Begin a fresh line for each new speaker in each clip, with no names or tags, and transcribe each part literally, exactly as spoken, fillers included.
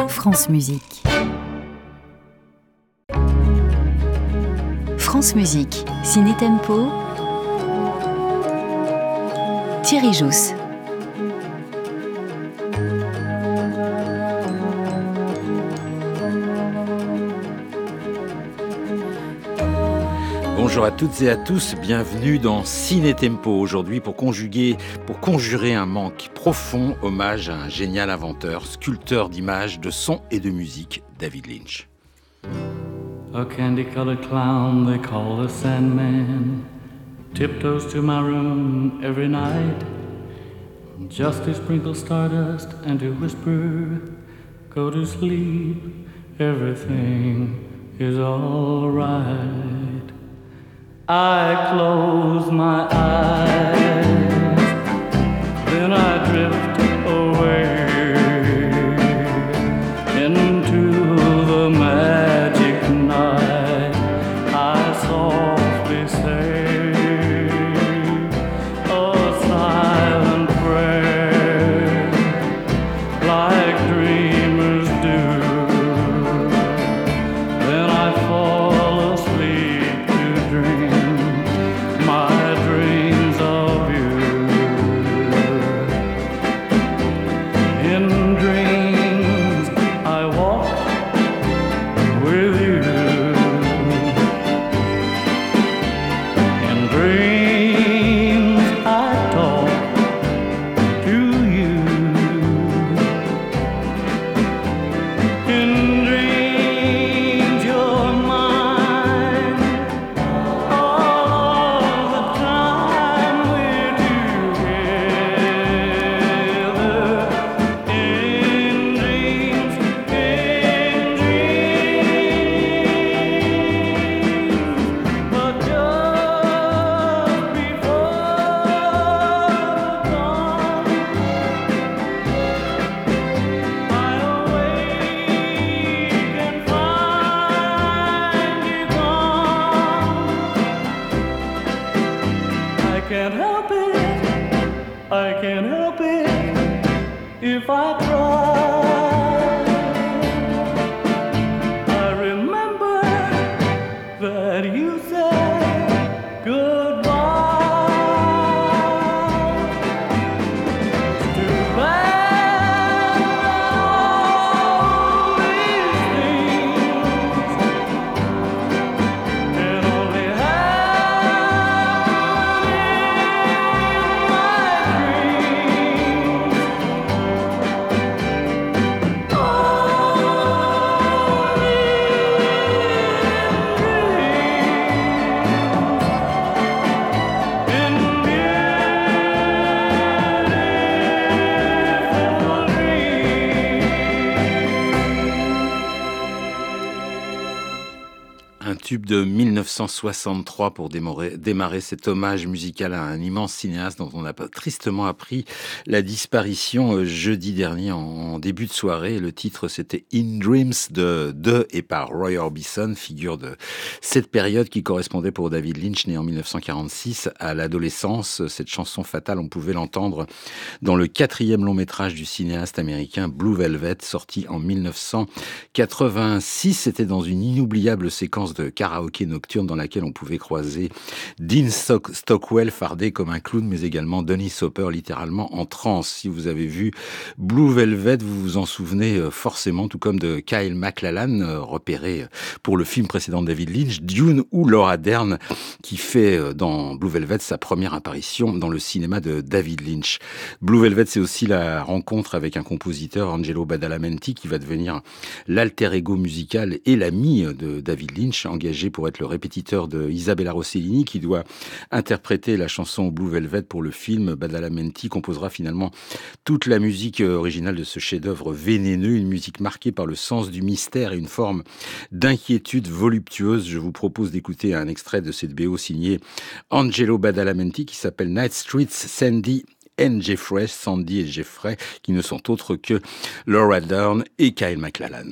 France Musique. France Musique, Ciné Tempo, Thierry Jousse.
Bonjour à toutes et à tous, bienvenue dans Ciné Tempo aujourd'hui pour conjuguer, pour conjurer un manque profond, hommage à un génial inventeur, sculpteur d'images, de sons et de musique, David Lynch.
A candy-colored clown they call the Sandman tiptoes to my room every night just to sprinkle stardust and to whisper, go to sleep, everything is all right. I close my eyes, then I drift away into the magic night. I softly say a silent prayer like dreamers do. Then I fall asleep to dream my dreams of you. In dreams I walk with you. In dreams I talk to you. In dreams you're mine. All the time we're together. In dreams, in dreams. But just before dawn, I awake and find you gone. I can't help it, I can't help it if I try. I remember that you said goodbye. It's too bad all these things can only happen in my dreams. Oh, in beautiful dreams.
Un tube de mille neuf cent soixante-trois pour démarrer, démarrer cet hommage musical à un immense cinéaste dont on a pas- tristement appris la disparition euh, jeudi dernier en, en début de soirée. Le titre c'était In Dreams de, de et par Roy Orbison, figure de cette période qui correspondait pour David Lynch, né en mille neuf cent quarante-six, à l'adolescence. Cette chanson fatale, on pouvait l'entendre dans le quatrième long métrage du cinéaste américain Blue Velvet, sorti en mille neuf cent quatre-vingt-six. C'était dans une inoubliable séquence de karaoké nocturne dans laquelle on pouvait croiser Dean Stock- Stockwell fardé comme un clown, mais également Dennis Hopper littéralement en transe. Si vous avez vu Blue Velvet, vous vous en souvenez euh, forcément, tout comme de Kyle MacLachlan, euh, repéré euh, pour le film précédent de David Lynch, Dune, ou Laura Dern, qui fait euh, dans Blue Velvet sa première apparition dans le cinéma de David Lynch. Blue Velvet, c'est aussi la rencontre avec un compositeur, Angelo Badalamenti, qui va devenir l'alter ego musical et l'ami de David Lynch, engagé pour être le répétiteur de Isabella Rossellini, qui doit interpréter la chanson Blue Velvet pour le film. Badalamenti composera finalement toute la musique originale de ce chef-d'œuvre vénéneux, une musique marquée par le sens du mystère et une forme d'inquiétude voluptueuse. Je vous propose d'écouter un extrait de cette B O signée Angelo Badalamenti qui s'appelle Night Streets, Sandy and Jeffrey, Sandy et Jeffrey, qui ne sont autres que Laura Dern et Kyle MacLachlan.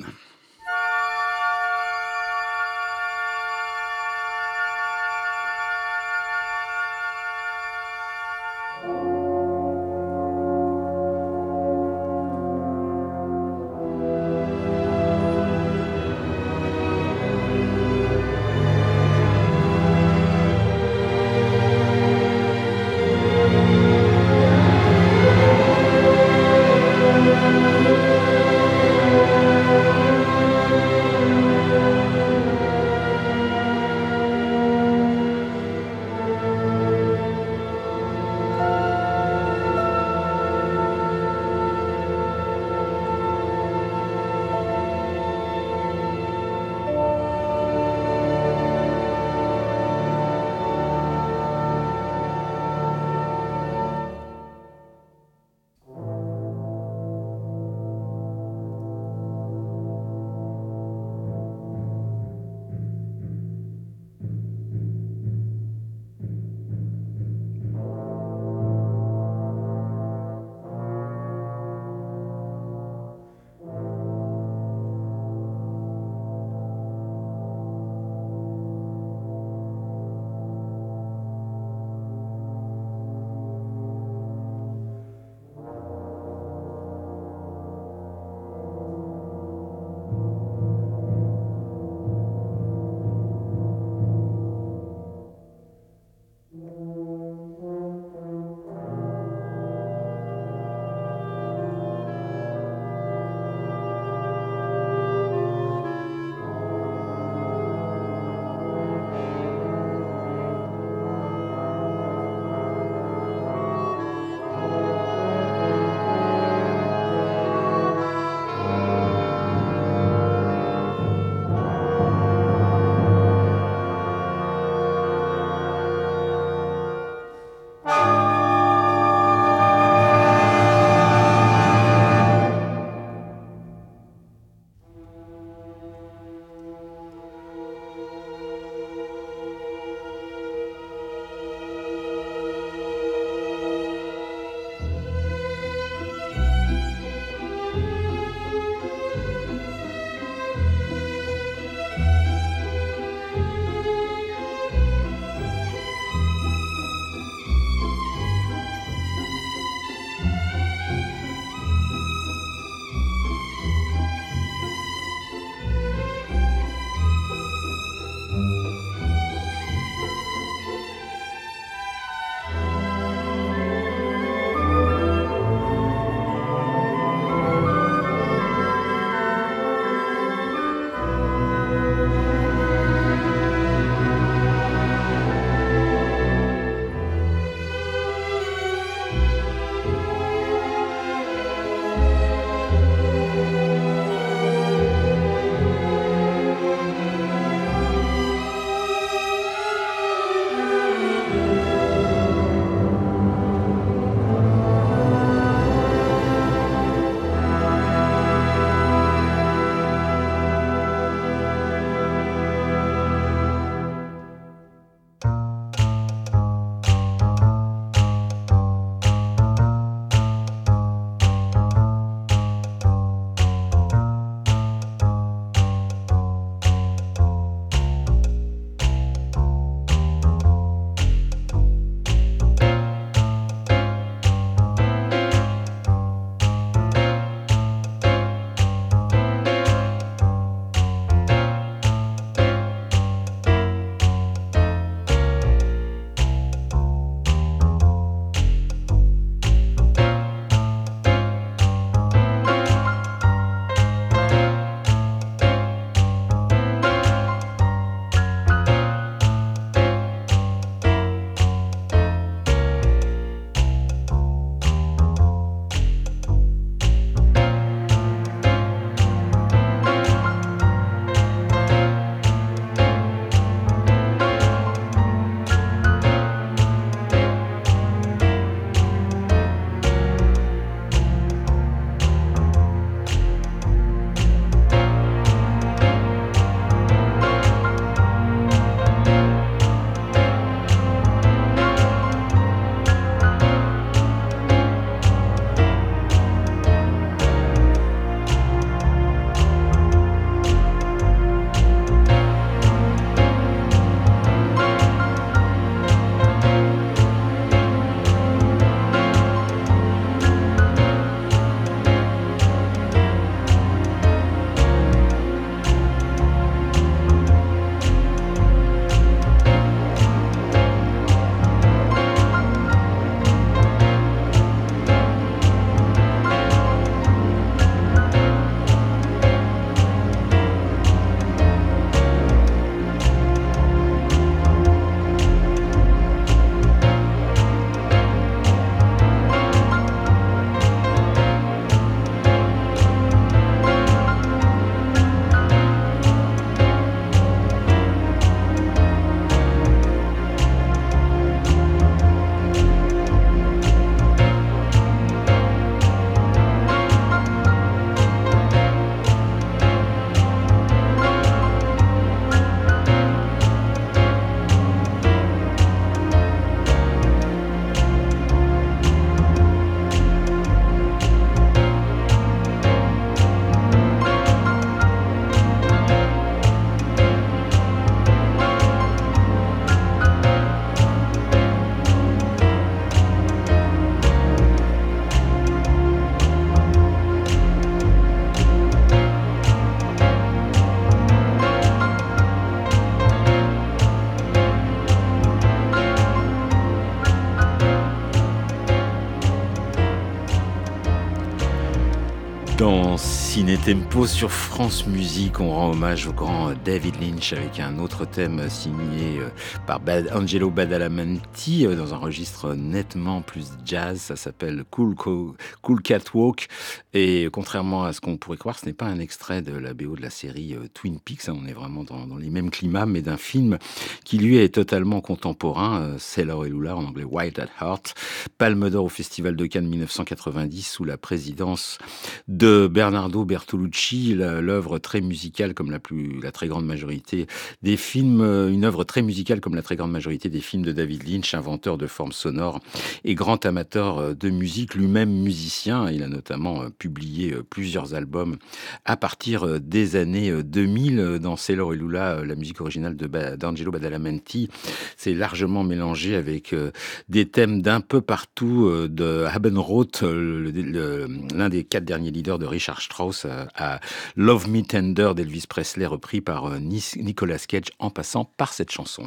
Ciné Tempo sur France Musique. On rend hommage au grand David Lynch avec un autre thème signé par Angelo Badalamenti dans un registre nettement plus jazz. Ça s'appelle Cool, Cool Catwalk. Et contrairement à ce qu'on pourrait croire, ce n'est pas un extrait de la B O de la série Twin Peaks. On est vraiment dans, dans les mêmes climats, mais d'un film qui lui est totalement contemporain. Sailor et Lula, en anglais Wild at Heart. Palme d'or au Festival de Cannes dix-neuf cent quatre-vingt-dix sous la présidence de Bernardo Bertolucci, l'œuvre très musicale comme la plus, la très grande majorité des films, une œuvre très musicale comme la très grande majorité des films de David Lynch, inventeur de formes sonores et grand amateur de musique, lui-même musicien. Il a notamment publié plusieurs albums à partir des années deux mille. Dans Sailor et Lula, la musique originale de ba- d'Angelo Badalamenti s'est largement mélangée avec des thèmes d'un peu partout de Abendroth, le, le, l'un des quatre derniers leader de Richard Strauss à Love Me Tender d'Elvis Presley, repris par Nicolas Cage, en passant par cette chanson.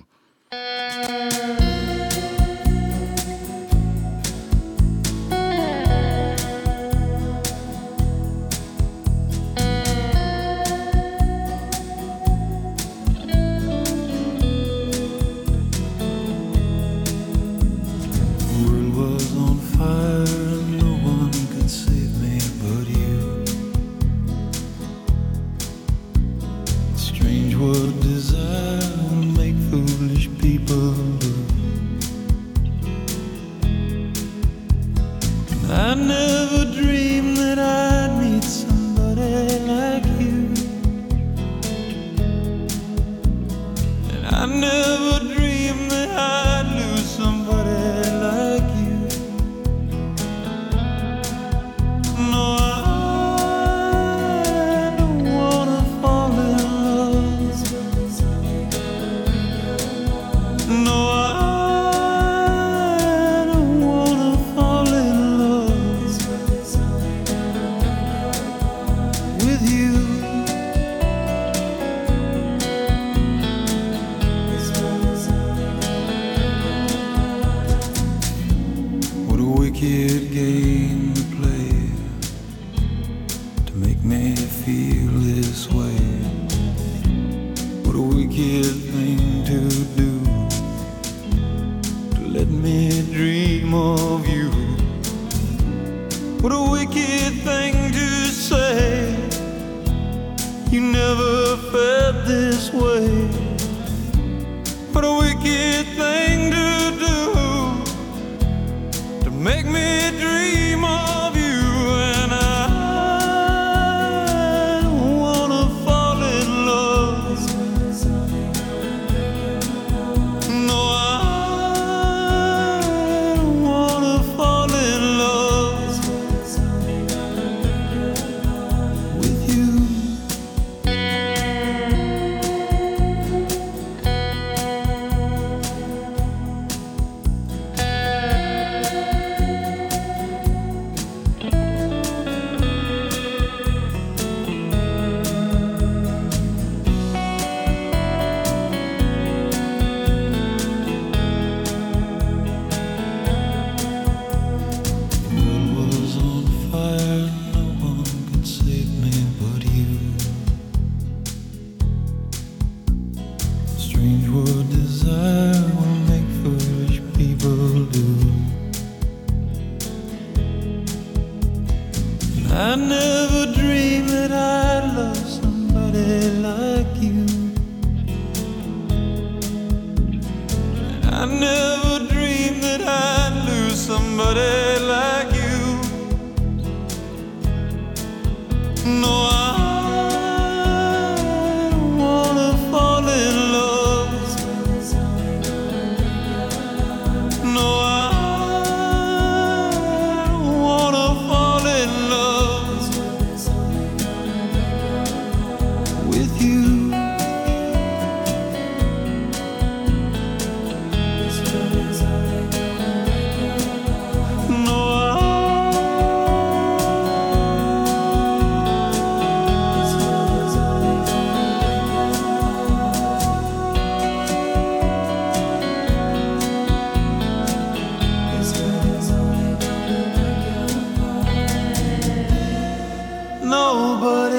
Nobody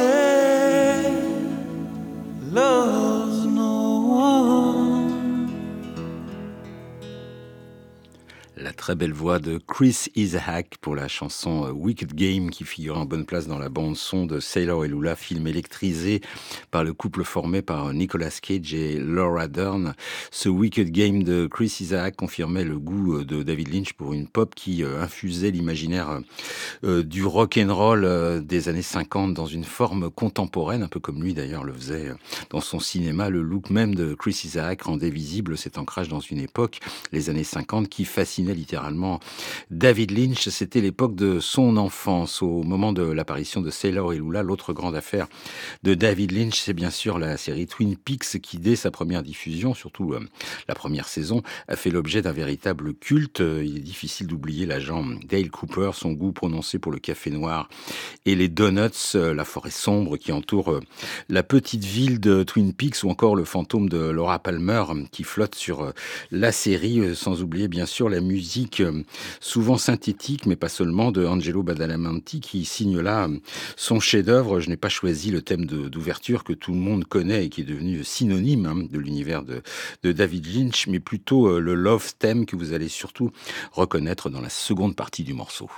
très belle voix de Chris Isaac pour la chanson Wicked Game qui figure en bonne place dans la bande-son de Sailor et Lula, film électrisé par le couple formé par Nicolas Cage et Laura Dern. Ce Wicked Game de Chris Isaac confirmait le goût de David Lynch pour une pop qui infusait l'imaginaire du rock'n'roll des années cinquante dans une forme contemporaine, un peu comme lui d'ailleurs le faisait dans son cinéma. Le look même de Chris Isaac rendait visible cet ancrage dans une époque, les années cinquante, qui fascinait littéralement David Lynch. C'était l'époque de son enfance. Au moment de l'apparition de Sailor et Lula, l'autre grande affaire de David Lynch, c'est bien sûr la série Twin Peaks qui, dès sa première diffusion, surtout euh, la première saison, a fait l'objet d'un véritable culte. Il est difficile d'oublier l'agent Dale Cooper, son goût prononcé pour le café noir et les donuts, euh, la forêt sombre qui entoure euh, la petite ville de Twin Peaks, ou encore le fantôme de Laura Palmer qui flotte sur euh, la série, euh, sans oublier bien sûr la musique euh, souvent synthétique, mais pas seulement, de Angelo Badalamenti qui signe là euh, son chef-d'œuvre. Je n'ai pas choisi le thème de, d'ouverture que tout le monde connaît et qui est devenu synonyme hein, de l'univers de, de David Lynch, mais plutôt euh, le love theme que vous allez surtout reconnaître dans la seconde partie du morceau.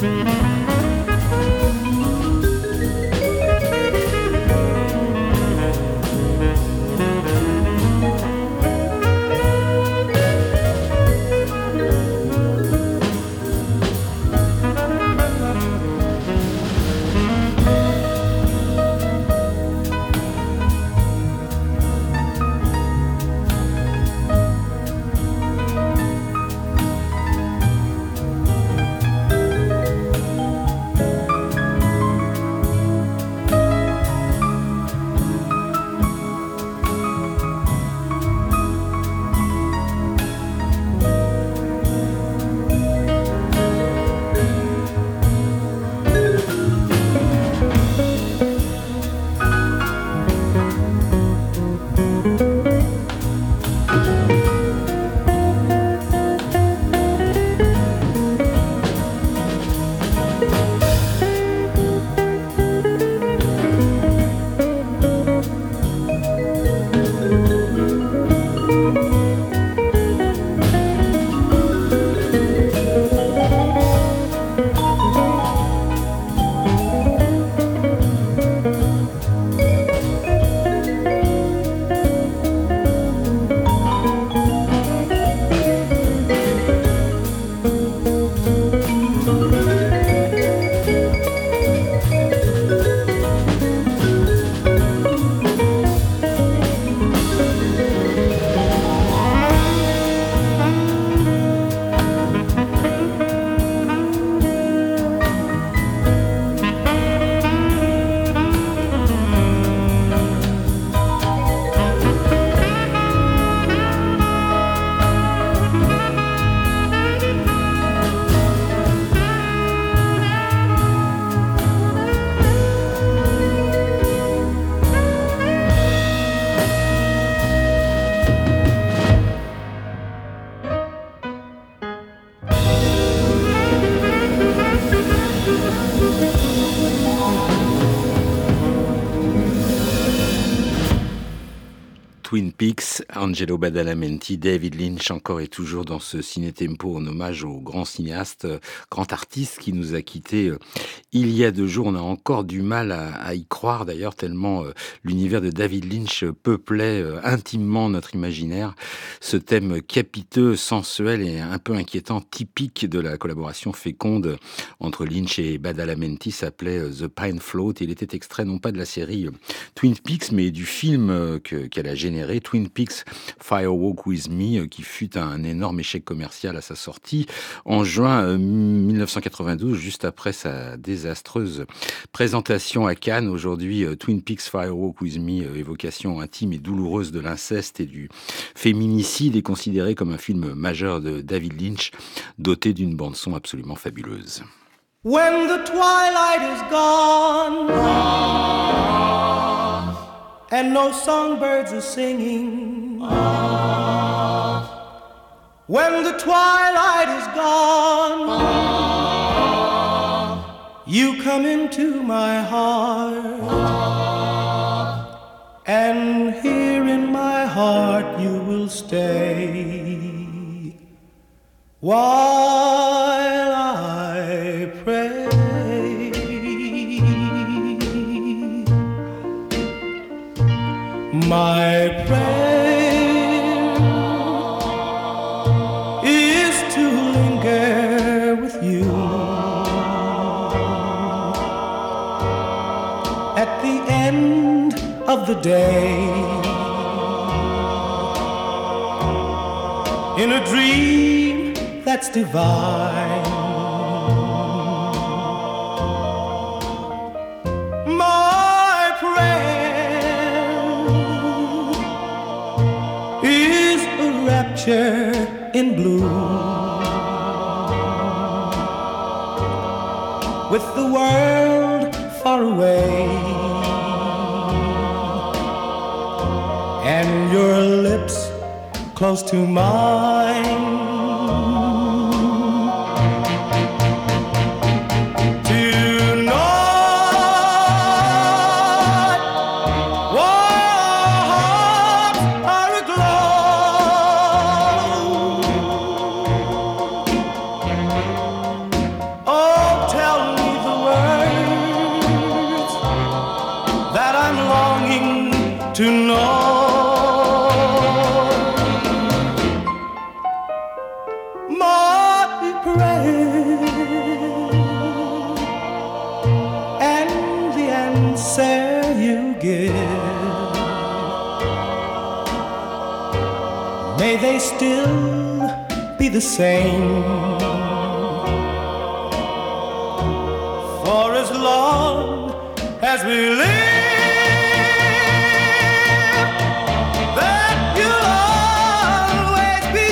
Twin Peaks, Angelo Badalamenti, David Lynch, encore et toujours dans ce ciné-tempo en hommage au grand cinéaste, grand artiste qui nous a quittés il y a deux jours. On a encore du mal à, à y croire d'ailleurs, tellement euh, l'univers de David Lynch peuplait euh, intimement notre imaginaire. Ce thème capiteux, sensuel et un peu inquiétant, typique de la collaboration féconde entre Lynch et Badalamenti, s'appelait The Pine Float. Il était extrait non pas de la série Twin Peaks, mais du film que, qu'elle a généré, Twin Peaks Firewalk With Me, qui fut un énorme échec commercial à sa sortie en juin dix-neuf cent quatre-vingt-douze, juste après sa désastreuse présentation à Cannes. Aujourd'hui, Twin Peaks Firewalk With Me, évocation intime et douloureuse de l'inceste et du féminicide, est considéré comme un film majeur de David Lynch, doté d'une bande-son absolument fabuleuse.
When the twilight is gone, ah, and no songbirds are singing, ah, when the twilight is gone, ah, you come into my heart, ah, and here in my heart you will stay while I pray. My prayer is to linger with you at the end of the day, in a dream that's divine. My prayer is a rapture in blue, with the world far away and your lips close to mine.
Oh,
to know my prayer, and the answer you give, may they still be the same. For as long as we live, that you'll always be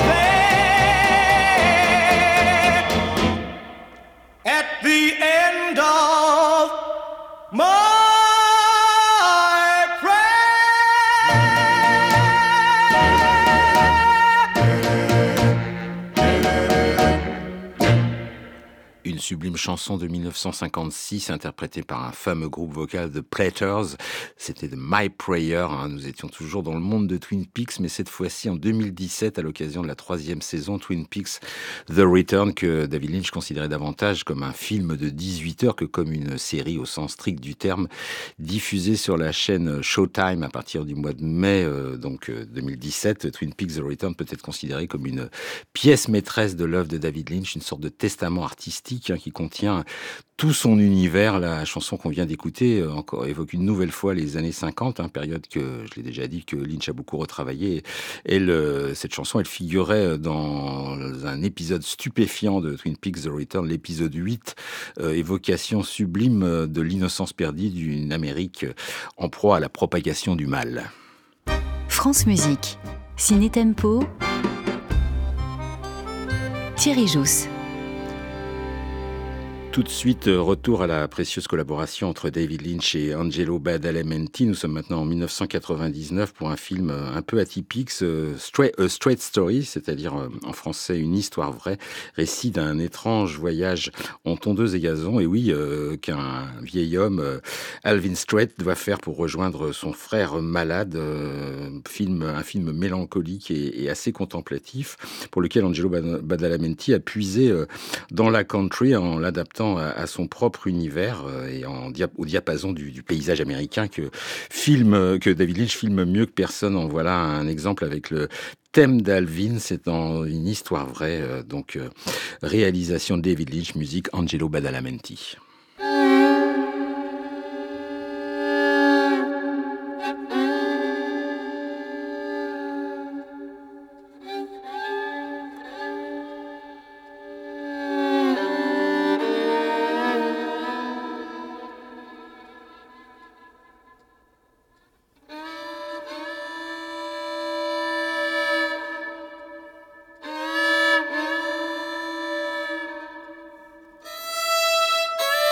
there at the end of my
Une sublime chanson de mille neuf cent cinquante-six interprétée par un fameux groupe vocal The Platters. C'était de My Prayer. Hein. Nous étions toujours dans le monde de Twin Peaks, mais cette fois-ci en deux mille dix-sept à l'occasion de la troisième saison Twin Peaks The Return, que David Lynch considérait davantage comme un film de dix-huit heures que comme une série au sens strict du terme, diffusée sur la chaîne Showtime à partir du mois de mai euh, donc euh, deux mille dix-sept. Twin Peaks The Return peut être considéré comme une pièce maîtresse de l'œuvre de David Lynch, une sorte de testament artistique qui contient tout son univers. La chanson qu'on vient d'écouter euh, encore évoque une nouvelle fois les années cinquante, hein, période que, je l'ai déjà dit, que Lynch a beaucoup retravaillé. Elle, euh, cette chanson, elle figurait dans un épisode stupéfiant de Twin Peaks The Return, l'épisode huit, euh, évocation sublime de l'innocence perdue d'une Amérique en proie à la propagation du mal.
France Musique, Ciné Tempo, Thierry Jousse.
Tout de suite, retour à la précieuse collaboration entre David Lynch et Angelo Badalamenti. Nous sommes maintenant en mille neuf cent quatre-vingt-dix-neuf pour un film un peu atypique, Straight, A Straight Story, c'est-à-dire en français une histoire vraie, récit d'un étrange voyage en tondeuse et gazon. Et oui, euh, qu'un vieil homme, euh, Alvin Strait, doit faire pour rejoindre son frère malade. Euh, film, un film mélancolique et, et assez contemplatif, pour lequel Angelo Badalamenti a puisé euh, dans la country en l'adaptant À, à son propre univers euh, et en dia- au diapason du, du paysage américain que filme, que David Lynch filme mieux que personne. En voilà un exemple avec le thème d'Alvin. C'est dans une histoire vraie, euh, donc euh, réalisation de David Lynch, musique Angelo Badalamenti.
Thank you.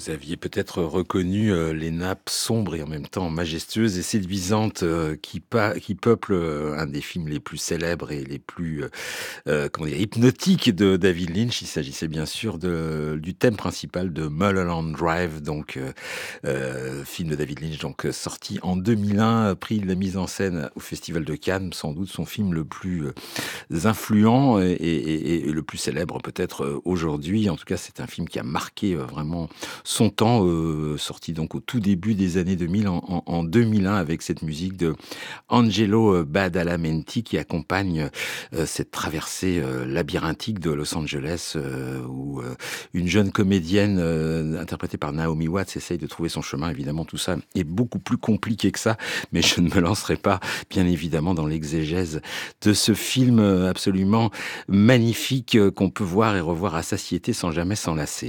Vous aviez peut-être reconnu euh, les nappes sombres et en même temps majestueuses et séduisantes euh, qui, pa- qui peuplent euh, un des films les plus célèbres et les plus euh, euh, comment dire, hypnotiques de David Lynch. Il s'agissait bien sûr de, du thème principal de Mulholland Drive, donc euh, euh, film de David Lynch, donc euh, sorti en deux mille un, prix de la mise en scène au Festival de Cannes, sans doute son film le plus euh, influent et, et- et le plus célèbre peut-être euh, aujourd'hui. En tout cas, c'est un film qui a marqué euh, vraiment son temps, euh, sorti donc au tout début des années deux mille, en, en- en deux mille un, avec cette musique de Angelo Badalamenti qui accompagne euh, cette traversée euh, labyrinthique de Los Angeles, euh, où euh, une jeune comédienne euh, interprétée par Naomi Watts essaye de trouver son chemin. Évidemment, tout ça est beaucoup plus compliqué que ça, mais je ne me lancerai pas, bien évidemment, dans l'exégèse de ce film euh, absolument magnifique euh, qu'on peut voir et revoir à satiété sans jamais s'en lasser.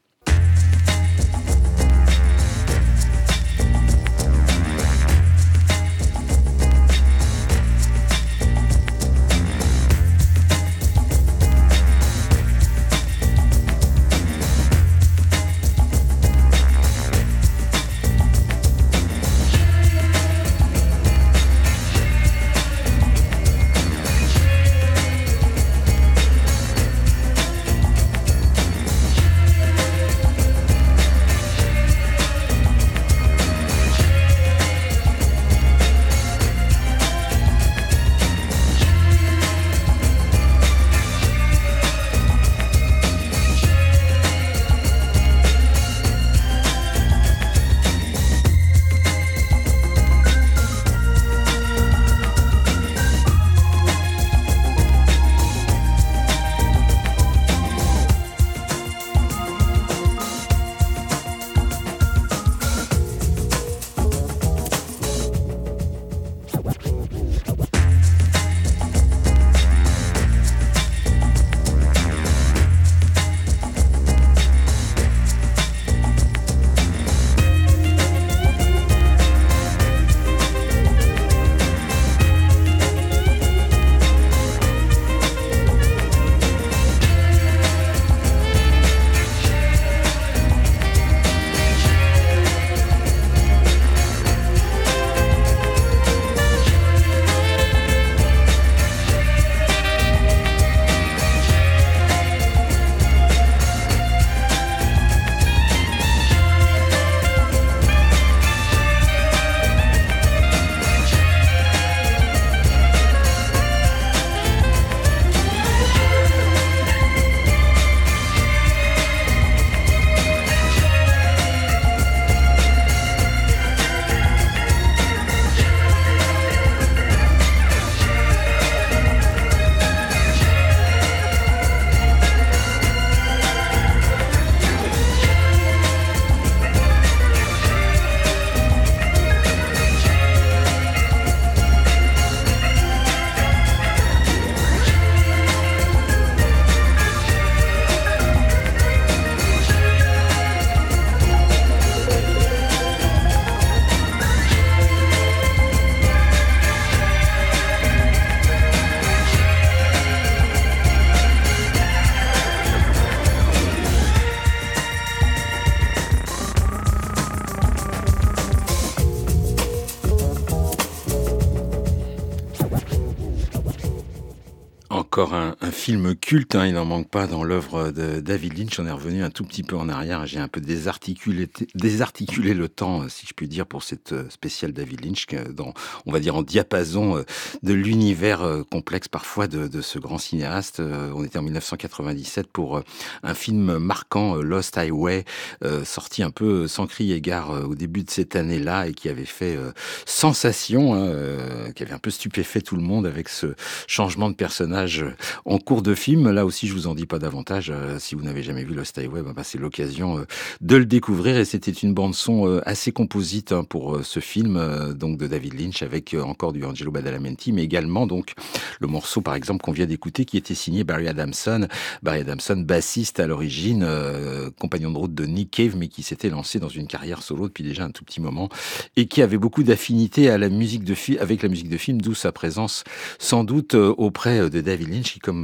Encore un, un film culte, hein, il n'en manque pas dans l'œuvre de David Lynch. On est revenu un tout petit peu en arrière. J'ai un peu désarticulé, désarticulé le temps, si je puis dire, pour cette spéciale David Lynch, dans, on va dire, en diapason de l'univers complexe parfois de, de ce grand cinéaste. On était en dix-neuf cent quatre-vingt-dix-sept pour un film marquant, Lost Highway, sorti un peu sans crier gare au début de cette année-là et qui avait fait sensation, hein, qui avait un peu stupéfait tout le monde avec ce changement de personnage en cours de film. Là aussi, je vous en dis pas davantage. Euh, si vous n'avez jamais vu Lost Highway, bah, bah, c'est l'occasion euh, de le découvrir. Et c'était une bande son euh, assez composite, hein, pour euh, ce film, euh, donc de David Lynch, avec euh, encore du Angelo Badalamenti, mais également donc le morceau, par exemple, qu'on vient d'écouter, qui était signé Barry Adamson. Barry Adamson, bassiste à l'origine, euh, compagnon de route de Nick Cave, mais qui s'était lancé dans une carrière solo depuis déjà un tout petit moment et qui avait beaucoup d'affinité à la musique de fi- avec la musique de film, d'où sa présence sans doute euh, auprès de David Lynch, qui, comme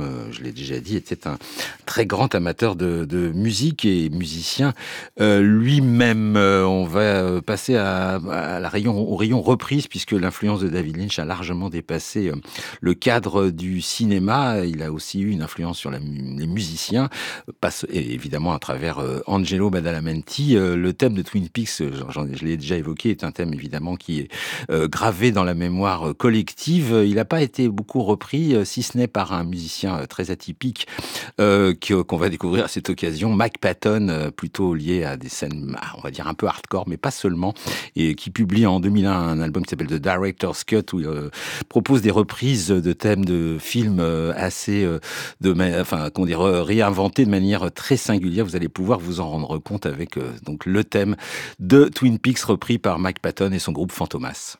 euh, je l'ai déjà dit, était un très grand amateur de, de musique et musicien euh, lui-même. Euh, on va passer à, à la rayon, au rayon reprise, puisque l'influence de David Lynch a largement dépassé euh, le cadre du cinéma. Il a aussi eu une influence sur la, les musiciens, passe, et évidemment à travers euh, Angelo Badalamenti. Euh, le thème de Twin Peaks, j'en, je l'ai déjà évoqué, est un thème évidemment qui est euh, gravé dans la mémoire collective. Il n'a pas été beaucoup repris, euh, si ce n'est par un musicien euh, très atypique euh, qu'on va découvrir à cette occasion, Mike Patton, euh, plutôt lié à des scènes, on va dire un peu hardcore, mais pas seulement, et qui publie en deux mille un un album qui s'appelle The Director's Cut, où il euh, propose des reprises de thèmes de films euh, assez, euh, de, enfin, comment dire, réinventés de manière très singulière. Vous allez pouvoir vous en rendre compte avec euh, donc le thème de Twin Peaks repris par Mike Patton et son groupe Fantomas.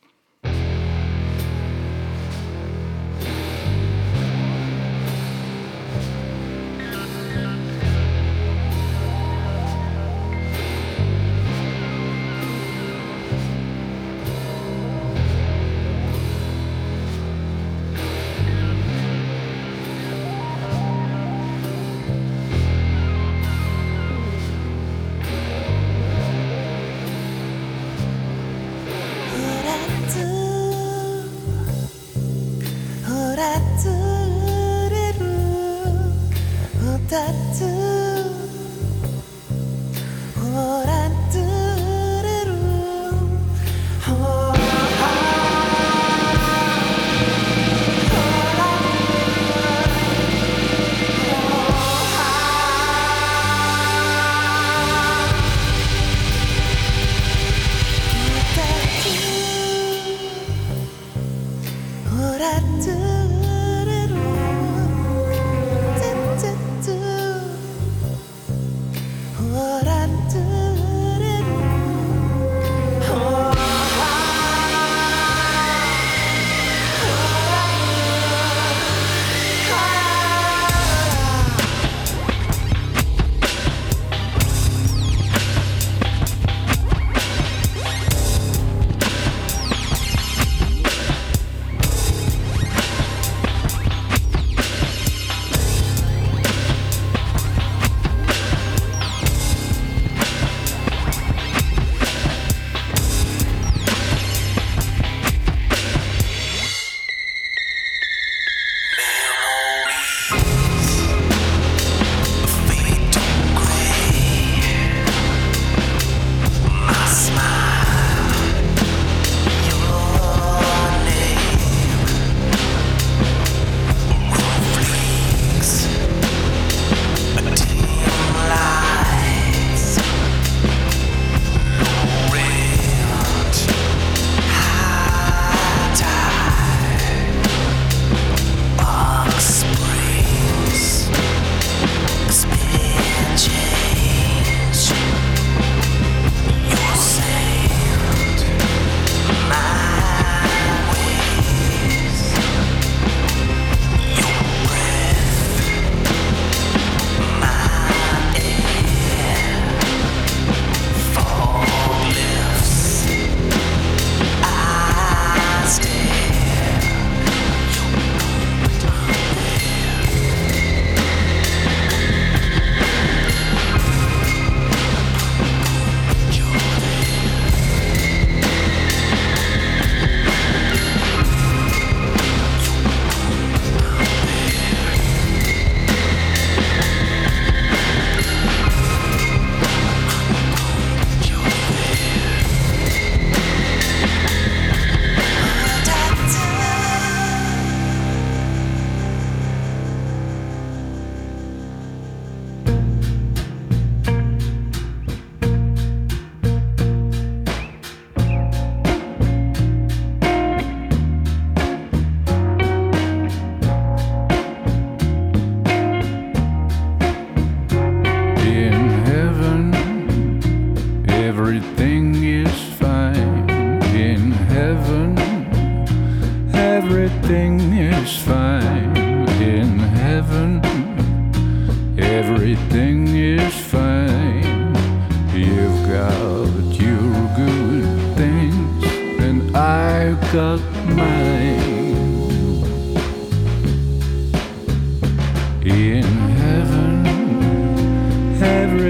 got mine.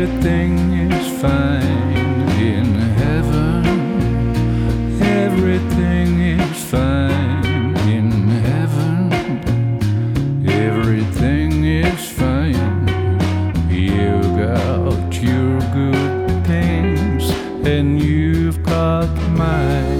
everything is fine in heaven. Everything is fine in heaven. Everything is fine. You got your good things and you've got mine.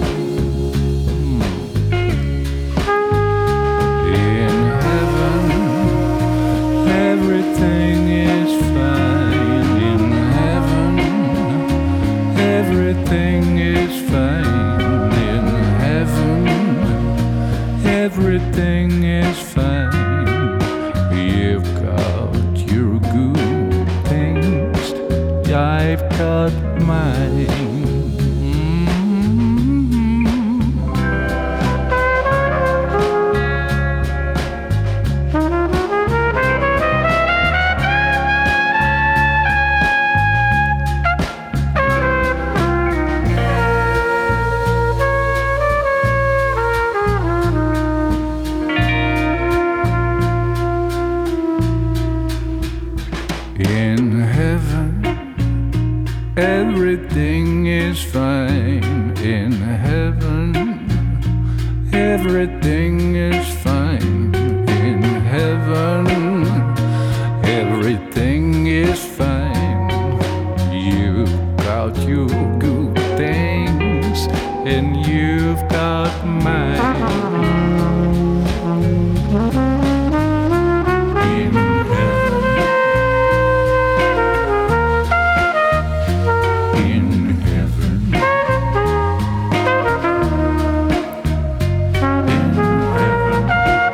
In heaven, everything is fine. In heaven, everything is fine. In heaven, everything is fine. You've got your good things, I've got mine. In heaven, everything is fine. In heaven, everything is fine. In heaven, everything is fine. You've got your good things and you've got mine. In heaven, in heaven, in heaven,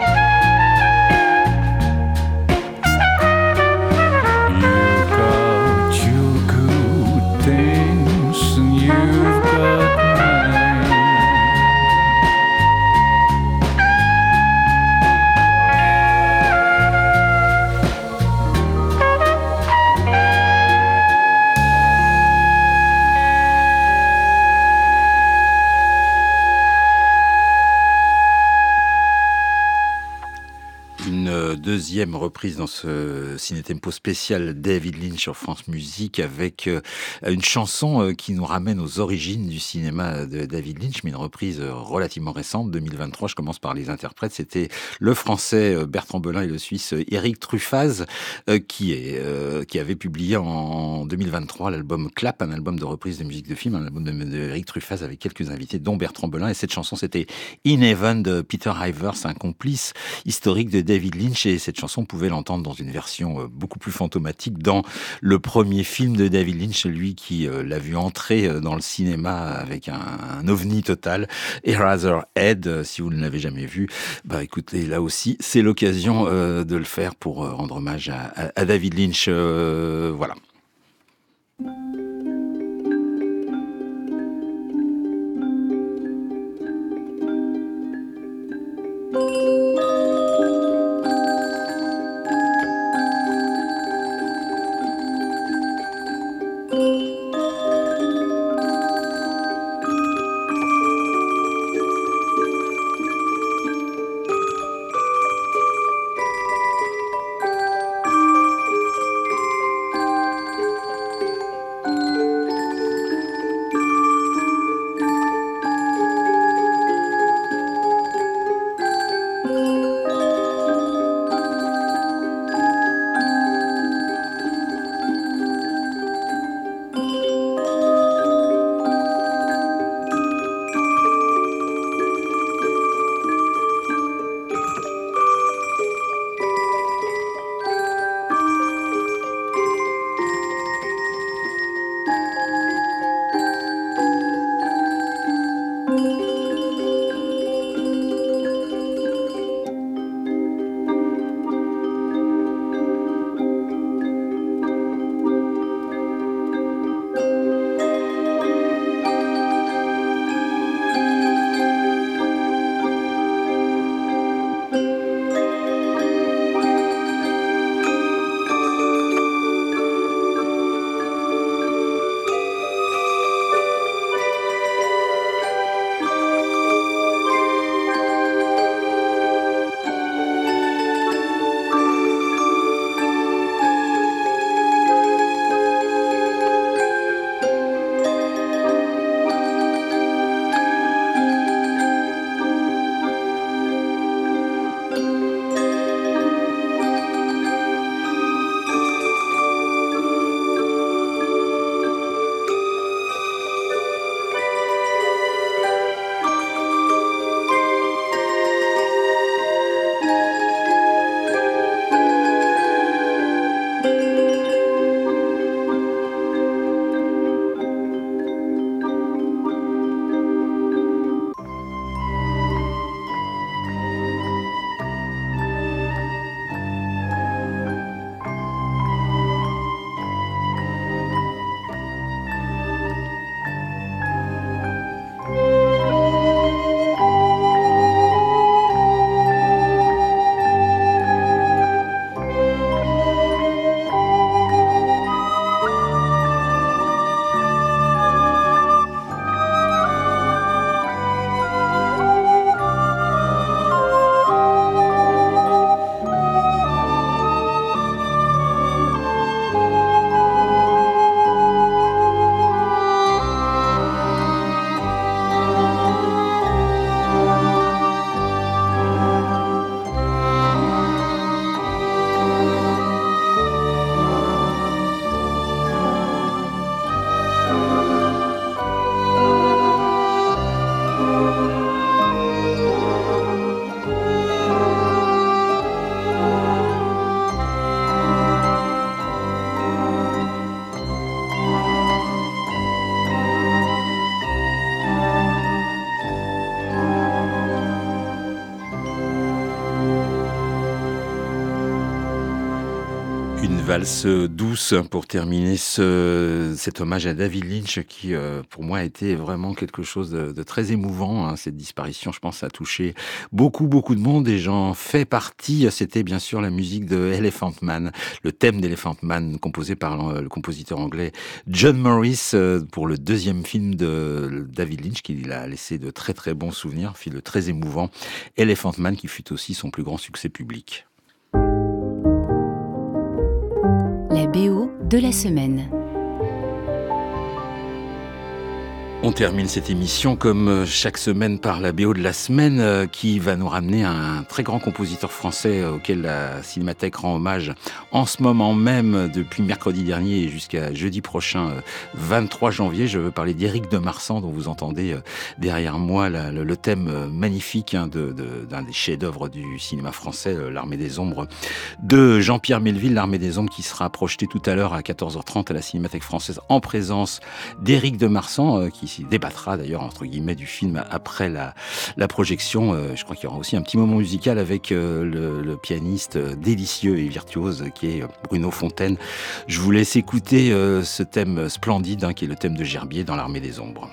you've got your good things and you've got mine.
Une deuxième reprise dans ce Ciné-Tempo spécial David Lynch sur France Musique avec euh, une chanson euh, qui nous ramène aux origines du cinéma de David Lynch, mais une reprise euh, relativement récente, deux mille vingt-trois. Je commence par les interprètes. C'était le français euh, Bertrand Belin et le suisse euh, Éric Truffaz euh, qui, est, euh, qui avait publié en deux mille vingt-trois l'album Clap, un album de reprise de musique de film, un album de, de Éric Truffaz avec quelques invités, dont Bertrand Belin. Et cette chanson, c'était In Heaven de Peter Ivers, un complice historique de David Lynch, et cette chanson, on pouvait l'entendre dans une version beaucoup plus fantomatique dans le premier film de David Lynch, lui qui euh, l'a vu entrer dans le cinéma avec un, un ovni total, Eraserhead. Euh, si vous ne l'avez jamais vu, bah écoutez, là aussi, c'est l'occasion euh, de le faire pour euh, rendre hommage à, à, à David Lynch. Euh, voilà. valse douce pour terminer ce, cet hommage à David Lynch qui, euh, pour moi, a été vraiment quelque chose de, de très émouvant. Hein. Cette disparition, je pense, a touché beaucoup, beaucoup de monde et j'en fais partie. C'était bien sûr la musique de Elephant Man, le thème d'Elephant Man, composé par le, le compositeur anglais John Morris euh, pour le deuxième film de David Lynch, qui a laissé de très, très bons souvenirs, un film très émouvant. Elephant Man, qui fut aussi son plus grand succès public.
La B O de la semaine.
On termine cette émission comme chaque semaine par la B O de la semaine qui va nous ramener à un très grand compositeur français auquel la Cinémathèque rend hommage en ce moment même depuis mercredi dernier et jusqu'à jeudi prochain vingt-trois janvier. Je veux parler d'Éric de Marsan dont vous entendez derrière moi la, le, le thème magnifique hein, de, de, d'un des chefs-d'œuvre du cinéma français, L'Armée des Ombres de Jean-Pierre Melville. L'Armée des Ombres qui sera projeté tout à l'heure à quatorze heures trente à la Cinémathèque française en présence d'Éric de Marsan qui qui débattra d'ailleurs entre guillemets du film après la, la projection. Euh, je crois qu'il y aura aussi un petit moment musical avec euh, le, le pianiste euh, délicieux et virtuose qui est Bruno Fontaine. Je vous laisse écouter euh, ce thème splendide hein, qui est le thème de Gerbier dans L'Armée des Ombres.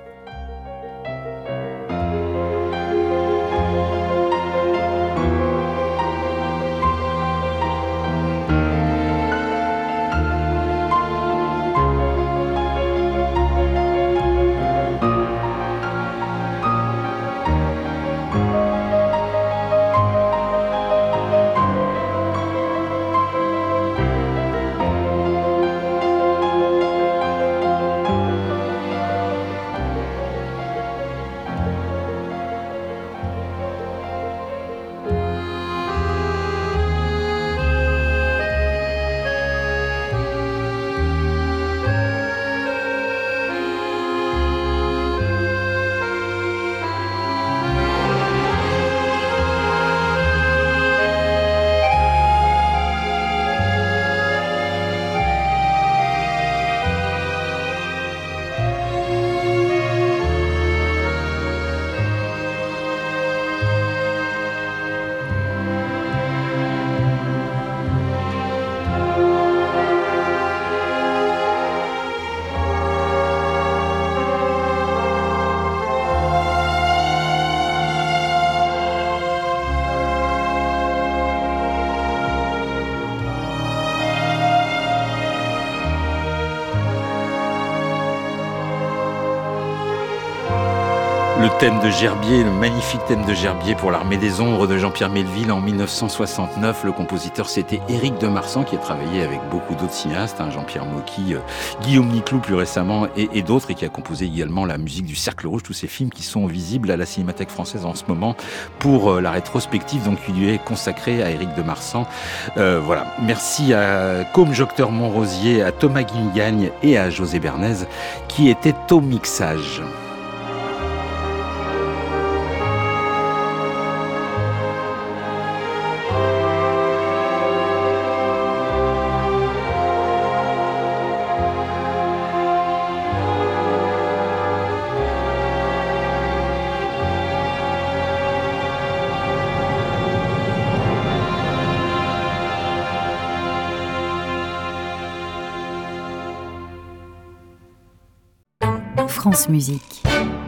Le thème de Gerbier, le magnifique thème de Gerbier pour l'Armée des Ombres de Jean-Pierre Melville en dix-neuf cent soixante-neuf. Le compositeur, c'était Éric de Marsan qui a travaillé avec beaucoup d'autres cinéastes, hein, Jean-Pierre Mocky, euh, Guillaume Niclou plus récemment et, et d'autres, et qui a composé également la musique du Cercle Rouge, tous ces films qui sont visibles à la Cinémathèque française en ce moment pour euh, la rétrospective donc qui lui est consacrée à Éric de Marsan. Euh, voilà. Merci à Côme Jocteur Montrosier, à Thomas Guingagne et à José Bernays qui étaient au mixage.
France Musique.